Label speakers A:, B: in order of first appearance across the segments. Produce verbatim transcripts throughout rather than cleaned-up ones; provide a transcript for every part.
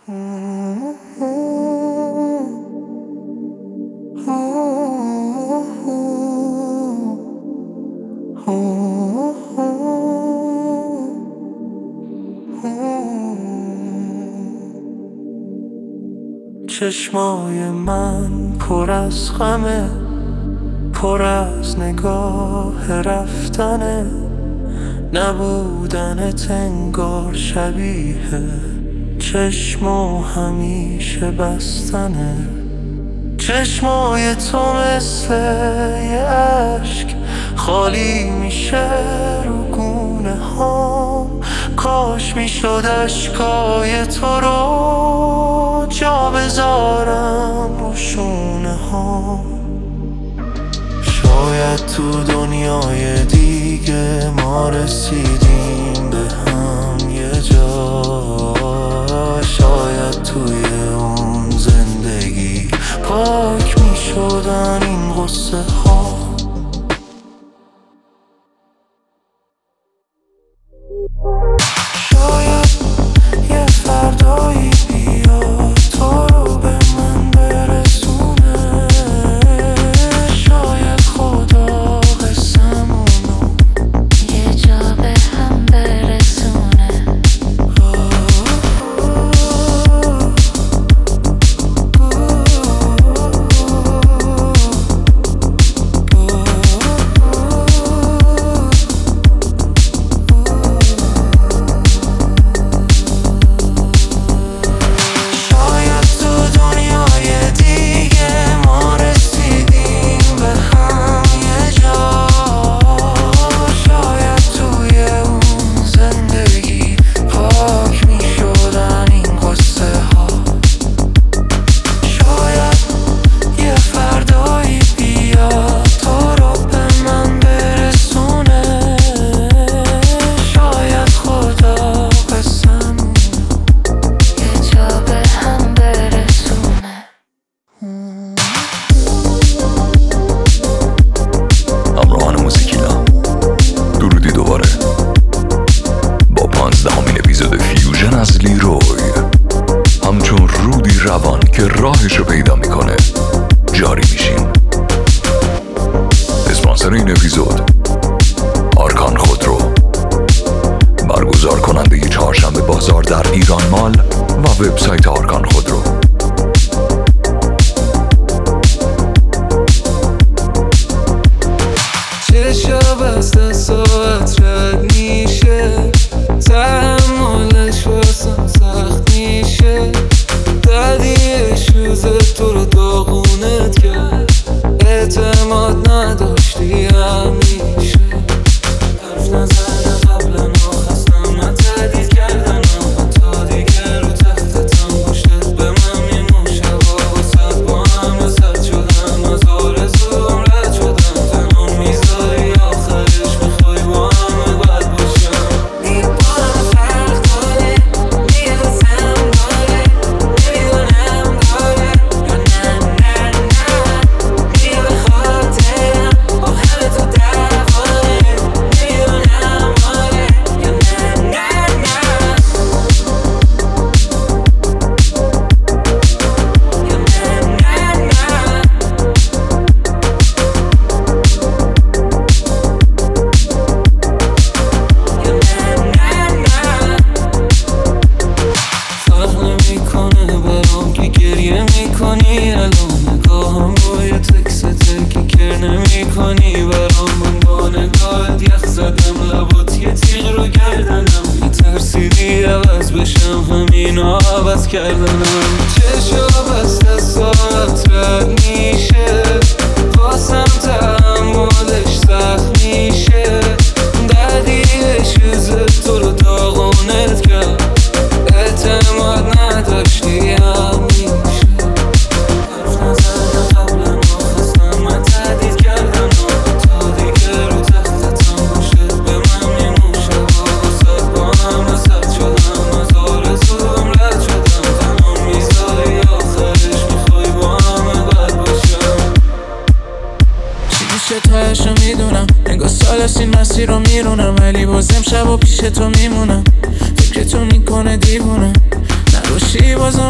A: چشمای من پر از غمه، پر از نگاه رفتنه، نبودنت انگار شبیه چشمو همیشه بستنه. چشمای تو مثل یه عشق خالی میشه رو گونه هام، کاش میشد اشکای تو رو جا بذارم رو شونه هام. شاید تو دنیای دیگه ما رسیدیم به هم یه جا، شاید توی اون زندگی پاک می شدن این غصه ها. شاید یه فردایی بیاد تو رو به من برسونه، شاید خدا قسمونو
B: یه جا به هم برسونه.
C: همچون رودی روان که راهشو پیدا میکنه جاری میشیم. اسپانسر این اپیزود آرکان خودرو، برگزار کننده ی چهارشنبه بازار در ایران مال و وبسایت آرکان خودرو.
A: چشا بسته ساعت رد میشه، تحملش واسم سخت میشه، دردی شوزه تو رو داغونت کرد، اعتماد نداشتی همیشه. حرف نزده قبلا خستم من تردید کردن، تا دیگه رو تختتم پشتت به من میموشه و واسد با هم وسط شدم، از آرزوم رد شدم، تنها میذاری آخرش میخوای با همه بد باشم. این بارم فرق داره، میدونم داره، نمیدونم داره یا نه نه نه، میگه به خاطرم با همه تو دعواره، نمیدونم آره یا نه نه نه یا نه نه نه. فرق نمیکنه برام که گریه میکنی، الان نگاهم با یه تکسته که کر نمیکنی برام. من با نگاهت یخ زدم، لبات یه تیغ رو گردنم، میترسیدی عوض بشم، همینو عوض کردنم. چشا بسته ساعت رد میشه، واسم تحملش سخت میشه، دردی شوزه تو رو داغونت کرد، اعتماد نداشتی همیشه. حرف نزده قبلا خستم من تردید کردم، تا دیگه رو تختتم پشتت به من میموشه و واسد با هم وسط شدم، از آرزوم رد شدم، تنها میذاری آخرش میخوای با همه بد باشم. چی میشه تهشو میدونم، انگار سال است این مسیر رو میرونم، ولی بازم شب و پیش تو میمونم، فکر تو میکنه دیوونم، نباشی بازم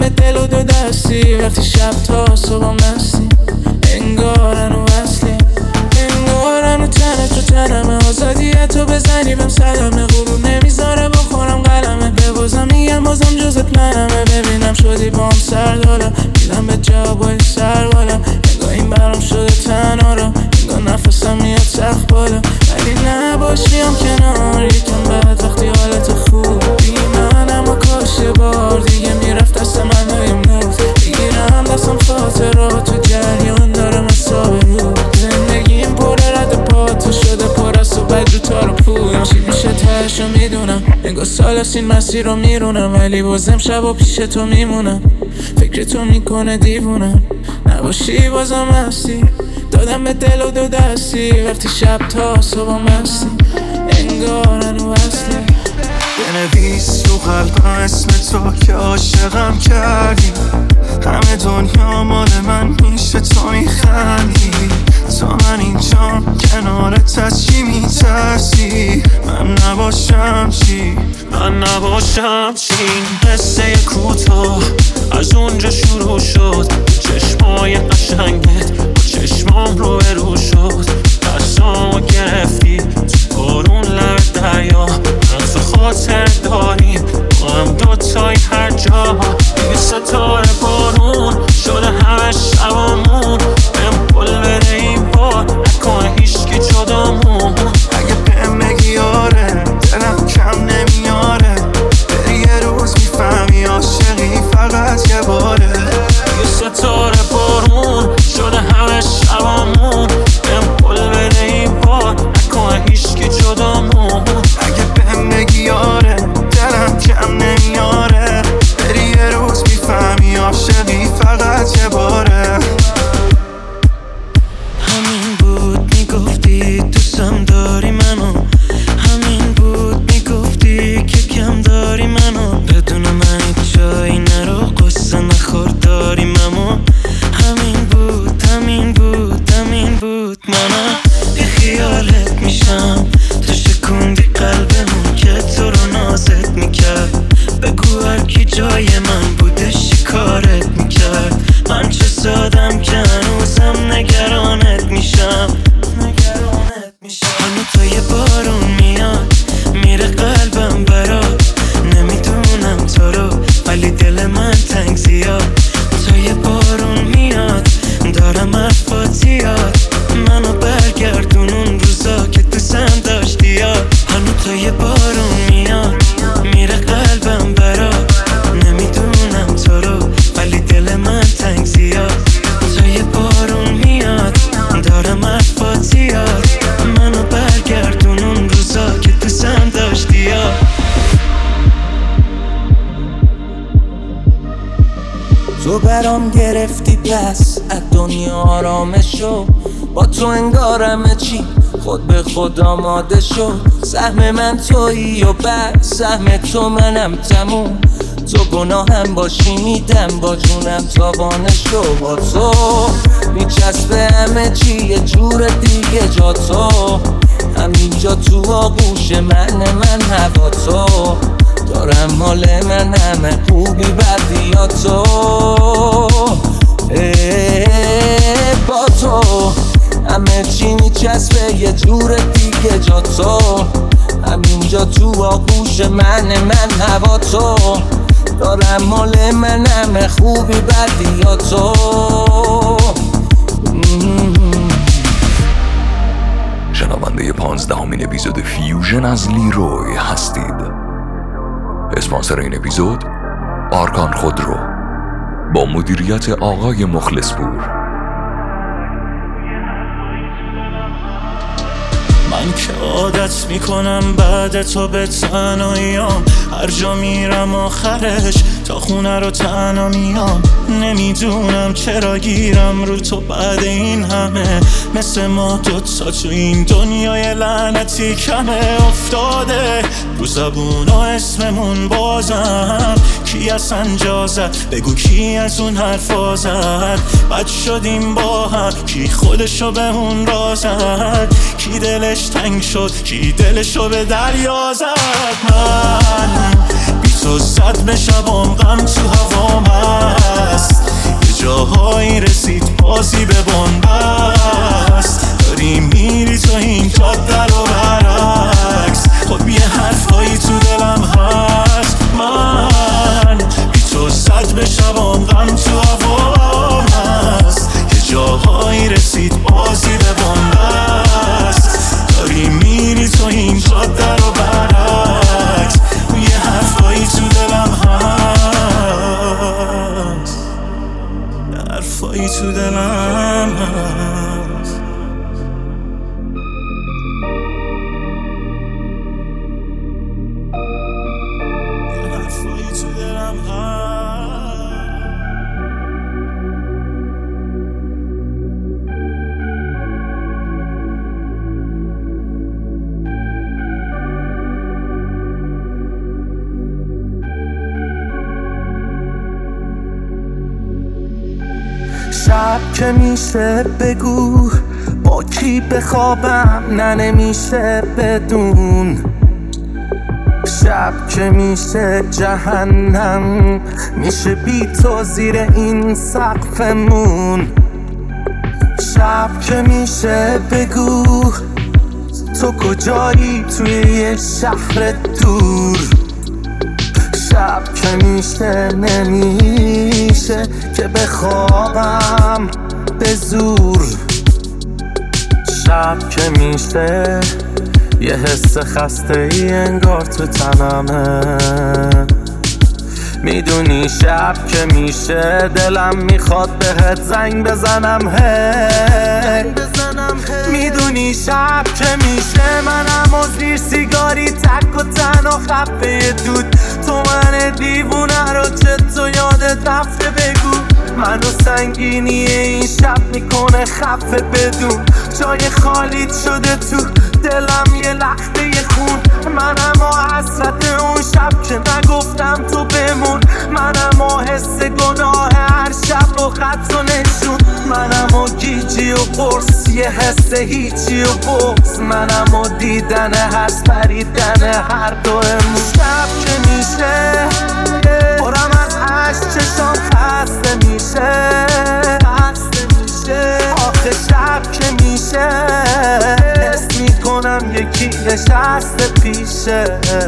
A: به دل و دو دستی وقتی شب تا صبح مستی انگارن و وصلی انگارن و تنت تو تنمه آزادیتو بزنی بهم سلامه غرور نمیذاره بخورم قلمه به بازم میگم بازم جزت منمه ببینم شدی با هم سردالم میدم به جوابای سر بالا انگار این برام شده تنها را انگار نفسم میاد سخت بالا ولی نباشیم کنار یکم بعد وقتی حالت خوبی من اما کاش یه بار دیگه میرفت دست من هایم نوز بگیرم دستم خاطرات تو جریان دارم حساب رو زندگیم پر رد پا تو شده پر از و بد رو تارو پویم چی میشه تهشو میدونم انگار سال از این مسیر رو میرونم ولی بازم شب و پیش تو میمونم فکر تو میکنه دیوونم نباشی بازم هستی دادم به دل و دو دستی وقتی شب تا صبح مستی انگارن و وصلی
D: بنویس رو قلبم اسم تو که عاشقم کردی همه دنیا مال من میشه تو میخندی تا من اینجام کنارت از چی میترسی من نباشم چی من نباشم چی قصه کوتاه از اونجا شروع شد چشمای قشنگت با چشمام رو برو شد دستامو گرفتی تو بارون لب دریا من تو خاطر داریم با هم دوتای هر جا دیگه ستاره بارون شده همه شبامون بهم پل بده این بار نکنه هیچکی جدامون اگه بهم بگی آره دلم کم نمیاره بری یه روز میفهمی عاشقی فقط یه باره دیگه ستاره بارون شده همه شبامون بهم پل بده این بار نکنه هیچکی جدامون اگه بهم بگی آره دلم کم نمیاره بری یه روز میفهمی عاشقی فقط یه باره
A: همین بود میگفتی دوستم داری منو همین بود میگفتی که کم داری منو بدون من هیچ جایی نرو قصه نخور داریم اما همین بود همین بود همین بود منم بی خیالت میشم تو شکوندی قلبمون که تو رو نازت میکرد بگو هرکی جای من بودش چی کارت میکرد من چه سادم که هنوزم نگرانت میشم نگرانت میشم هنو تا یه بارون میاد میره قلبم برات نمیدونم تو رو ولی دل من تنگ زیاد تا یه بارون میاد دارم حرفات یاد منو برگردون اون روزا که دوستم داشتی یاد هنو تا یه بارون میاد میره قلبم برات نمیدونم تو رو ولی دل من تنگ زیاد تا یه بارون میاد دارم حرفات یاد منو برگردون اون روزا که دوستم داشتی یاد تو برام گرفتی پس از دنیا آرامش شو با تو انگارمه چی خود به خود آماده شو سهم من تویی و بعد سهم تو منم تموم تو گناهم باشی میدم با جونم تاوانش رو با تو میچسبه همه چی یه جور دیگه جا تو همینجا تو آغوش من من هوا تو دارم مال من همه خوبی بدی یا تو با تو همه چی میچسبه یه جور دیگه جا تو همینجا تو آغوش من من هوا تو دارم مال من همه خوبی بدی یا تو
C: شنونده پانزدهمین اپیزود فیوژن از لیروی هستید. اسپانسر این اپیزود آرکان خودرو با مدیریت آقای مخلصپور.
D: من که عادت میکنم بعد تو به تنهاییام هر جا میرم آخرش تا خونه رو تنها میام نمیدونم چرا گیرم رو تو بعد این همه مثل ما دوتا تو این دنیای لعنتی کمه افتاده رو زبون و اسممون بازم کی اصلا جا زد بگو کی از اون حرفا زد بد شدیم با هم کی خودشو به اون را زد کی دلش تنگ شد کی دلشو به دریا زد من بی تو زد به شبام غم تو هوا من جایی رسید بازی به بنبست، داری میری تو این جاده رو برعکس. خب یه حرفایی تو دلم هست، من بی تو صد به شبام غم تو هوام هست. یه جاهایی رسید بازی به بنبست، داری میری تو این جاده رو برعکس. یه حرفایی تو دلم هست، حرفایی تو دلم هست. یه حرفایی تو دلم هست.
E: شب که میشه بگو با کی بخوابم، نه نمیشه بدون. شب که میشه جهنم، میشه بی تو زیر این سقفمون. شب که میشه بگو تو کجایی توی یه شهر دور. شب که میشه نمیشه که بخوابم به زور. شب که میشه یه حس خسته ای انگار تو تنمه. میدونی شب که میشه دلم میخواد بهت زنگ بزنم هی. میدونی شب که میشه منم و زیر سیگاری تک و تنها خفه دود. تو من دیوونه رو چه تو یادت رفته بگو. منو سنگینی این شب میکنه خفه بدون. جای خالیت شده تو دلم یه لخته یه خون. منم و حسرت اون شب که نگفتم تو بمون. منم و حس گناه هر شب و خط و نشون. منم و گیجی و قرص یه حس هیچی و بغض. منم و دیدن هر پریدن هر دومون. شب که میشه پرم از عشق چشام خسته میشه. خسته میشه آخه شب که میشه حس میکنم یکی نشسته پیشه.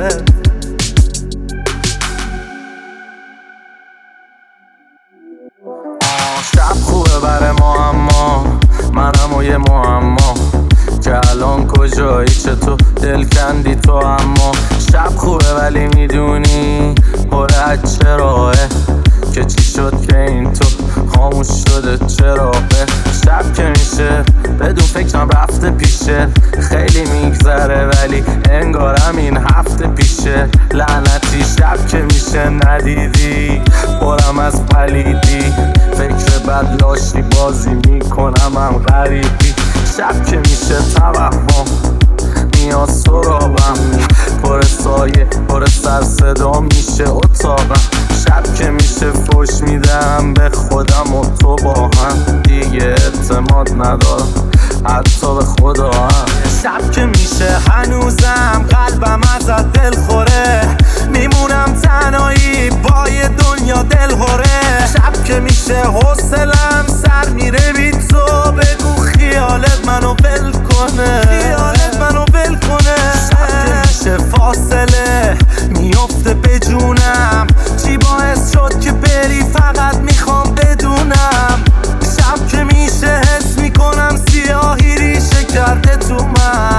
E: شب خوبه بره ما، اما منم و یه معما که الان کجایی چطور دل کندی تو. اما شب خوبه ولی میدونی پر از چراهه که چی شد که این تو خاموش شده چراغه. شب که میشه بدون فکرم رفته پیشه. خیلی میگذره ولی انگارم این هفته پیشه. لعنتی شب که میشه ندیدی پرم از پلیدی. فکر بد لاشی بازی میکنم هم غریبی. شب که میشه توهم میاد سرابم. پر سایه پر سر صدا میشه اتاقم. شب که میشه فوش میدم به خودم و تو با هم. دیگه اعتماد ندارم حتی به خدا هم. شب که میشه هنوزم قلبم ازت دل خوره. میمونم تنهایی با یه دنیا دل هوره. شب که میشه حوصلم سر میره بی تو. بگو خیالت منو ول کنه. خیالت منو ول کنه. شب که میشه فاصله میفته به جونم. چی باعث شد که بری فقط میخوام بدونم. شب که میشه حس میکنم سیاهی ریشه کرده تو من.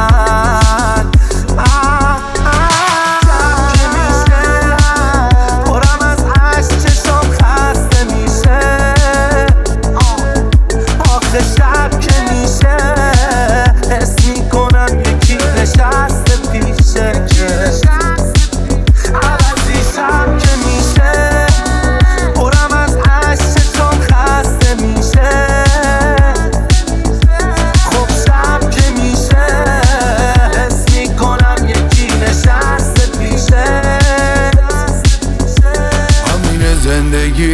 E: آه آه. شب که میشه پرم از عشق چشام خسته میشه. آخه شب که میشه حس میکنم یکی نشسته پیشه. عوضی شب که میشه پرم از عشق چشام خسته میشه. خب شب که میشه حس میکنم یکی نشسته پیشه.
F: همین زندگی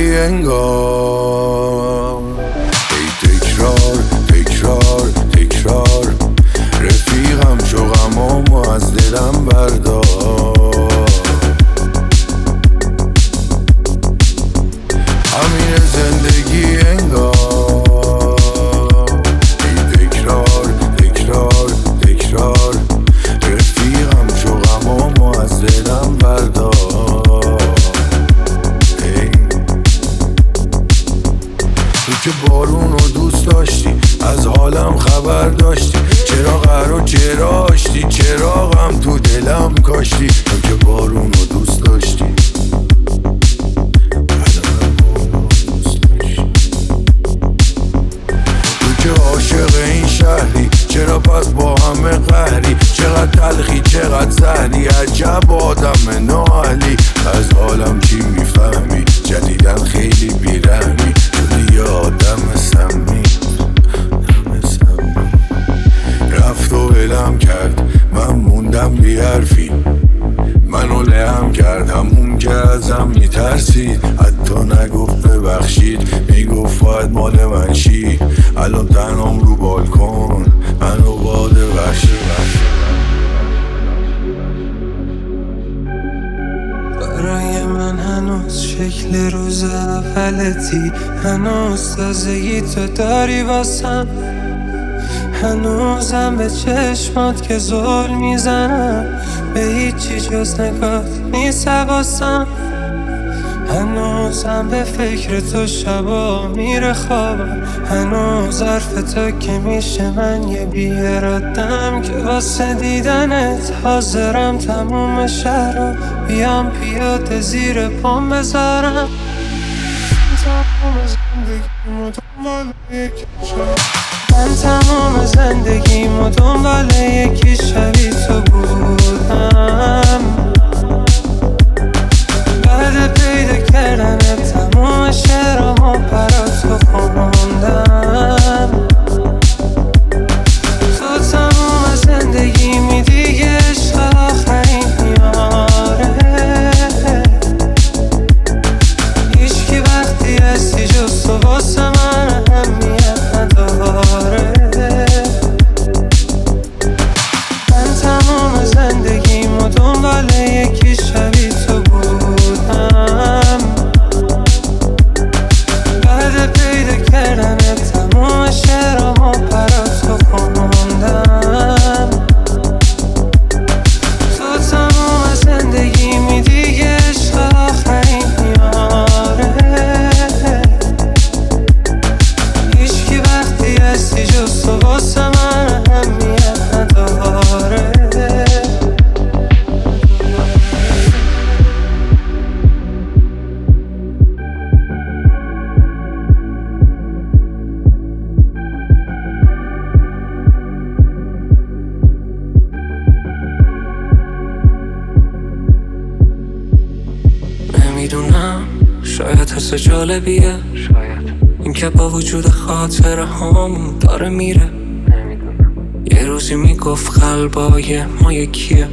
F: انگار ای تکرار تکرار تکرار. رفیقم چو غمامو از دلم بردار. همین زندگی انگار که بارونو دوست داشتی، از حالم خبر داشتی، چرا قرار چرا آشتی، چراغم تو دلم کاشتی. تو که بارونو دوست داشتی، تو که عاشق این شهری، چرا پس با همه قهری، چقدر تلخی چقدر زهری، عجب آدم نااهلی. از حالم چی میفهمی، جدیدن خیلی بیرحمی، شدی یه آدم سمی. رفت و ولم کرد، من موندم بی حرفی، منو لهم کرد همون که ازم میترسید. حتی نگفت ببخشید، میگفت باید مال من شی. الان تنهام رو بالکن، منو باد وحشی.
A: برای من هنوز شکل روز اولتی، هنوز تازگی تو داری واسم، هنوزم به چشمات که زل میزنم، به هیچی جز نگات نیست حواسم. هنوزم به فکر تو شبا میره خوابم، هنوز حرف تو که میشه من یه بی‌اراده‌ام، که واسه دیدنت حاضرم تموم شهرم بیام پیاده زیر پام بذارم. من تمام زندگیمو دنبال یکی شبیه تو بودم، بعد پیدا کردن تمام شعرامو برا تو خوندم. تو تمام زندگیمی دیگه عشق آخرین میاره، هیچکی وقتی هستی جز تو واسه من اهمیت نداره. من تمام زندگیمو دنبال یکی شبیه تو بودم، بعد پیدا کردن تمام شعرامو برا تو خوندم. تو تمام زندگیمی دیگه عشق آخرین میاره، هیچکی وقتی هستی جز تو واسه من اهمیت نداره. نمیدونم، شاید حس جالبیه، شاید این که با وجود خاطره هم داره میره. یه روزی میگفت قلبای ما یکیه،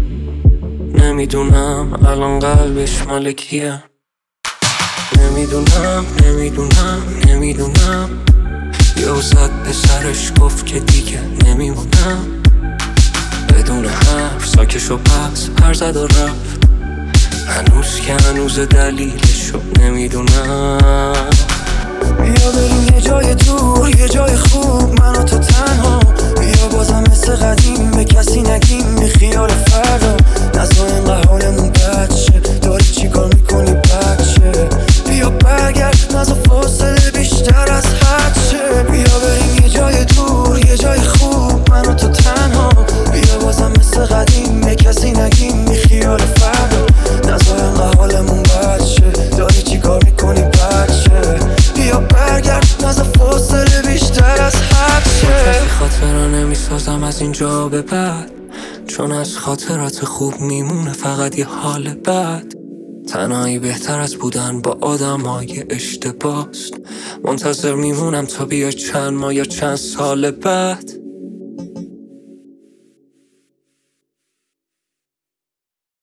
A: نمیدونم الان قلبش مال کیه. نمیدونم نمیدونم نمیدونم، یه زد به سرش گفت که دیگه نمیمونم. بدون حرف ساکشو پس پر زد و رفت، هنوز که هنوز دلیلشو نمیدونم.
G: بیا بریم یه جای دور، یه جای خوب، من و تو تنها. بیا بازم مثل قدیم به کسی نگیم، بی خیال فردا. نزا اینقدر حالمون بد شه، داری چی کار میکنی بچه؟ بیا برگرد، نزا فاصله بیشتر از حد شه. بیا بریم یه جای دور، یه جای خوب، من و تو تنها. بیا بازم مثل قدیم به کسی نگیم، بی خیال فردا. نزا اینقدر حالمون بد شه، داری چی کار میکنی بچه؟ بیا برگرد، نزا فاصله بیشتر از حد شه.
A: کسی خاطره نمیسازم از اینجا به بعد، چون از خاطرات خوب میمونه فقط یه حال بد. تنهایی بهتر از بودن با آدمای اشتباهست، منتظر میمونم تا بیا چند ماه یا چند سال بعد.